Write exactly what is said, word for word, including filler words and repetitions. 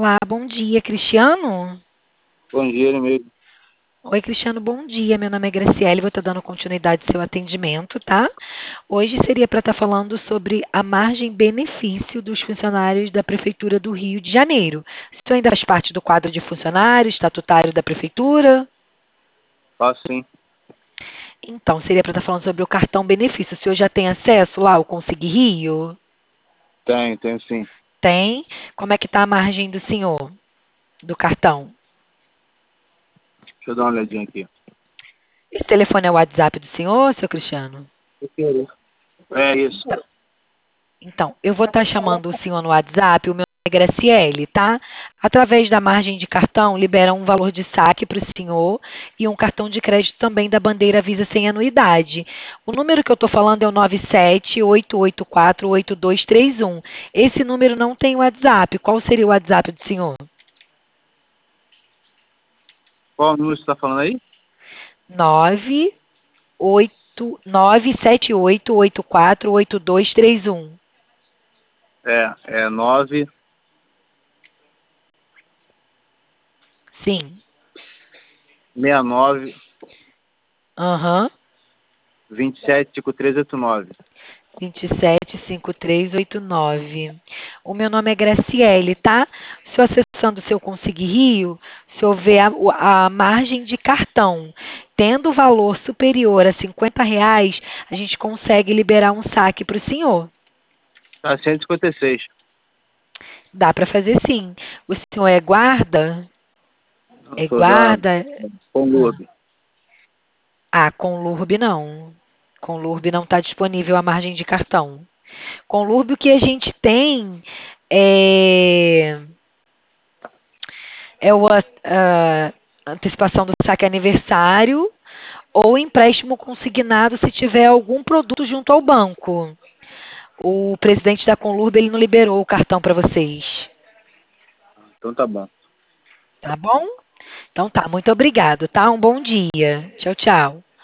Olá, bom dia, Cristiano? Bom dia, ele mesmo. Oi, Cristiano, bom dia. Meu nome é Graciele, vou estar dando continuidade ao seu atendimento, tá? Hoje seria para estar falando sobre a margem-benefício dos funcionários da Prefeitura do Rio de Janeiro. O senhor ainda faz parte do quadro de funcionários estatutário da Prefeitura? Faço sim. Então, seria para estar falando sobre o cartão benefício. O senhor já tem acesso lá ao Consegui Rio? Tenho, tenho sim. Tem. Como é que está a margem do senhor, do cartão? Deixa eu dar uma olhadinha aqui. Esse telefone é o WhatsApp do senhor, seu Cristiano? É isso. Então, eu vou estar chamando o senhor no WhatsApp, o meu nome é Graciele, tá? Através da margem de cartão, libera um valor de saque para o senhor e um cartão de crédito também da bandeira Visa sem anuidade. O número que eu estou falando é o nove sete oito oito quatro oito dois três um. Esse número não tem WhatsApp. Qual seria o WhatsApp do senhor? Qual número você está falando aí? nove oito nove sete oito oito quatro oito dois três um. É, é nove Sim. seis nove Aham. dois sete cinco três oito nove. vinte e sete cinquenta e três oitenta e nove. O meu nome é Graciele, tá? Se eu acessando o seu Consegui Rio, se eu ver a, o- a margem de cartão tendo valor superior a cinquenta reais, a gente consegue liberar um saque para o senhor. Tá cento e cinquenta e seis. Dá para fazer sim. O senhor é guarda? Eu É sou da guarda? Ah, Conlurb. ah, com L U R B não. Com L U R B não está disponível a margem de cartão. Com L U R B o que a gente tem é é o, a, a antecipação do saque aniversário ou empréstimo consignado se tiver algum produto junto ao banco. O presidente da Conlurb, ele não liberou o cartão para vocês. Então tá bom. Tá bom? Então tá, muito obrigado, tá? Um bom dia. Tchau, tchau.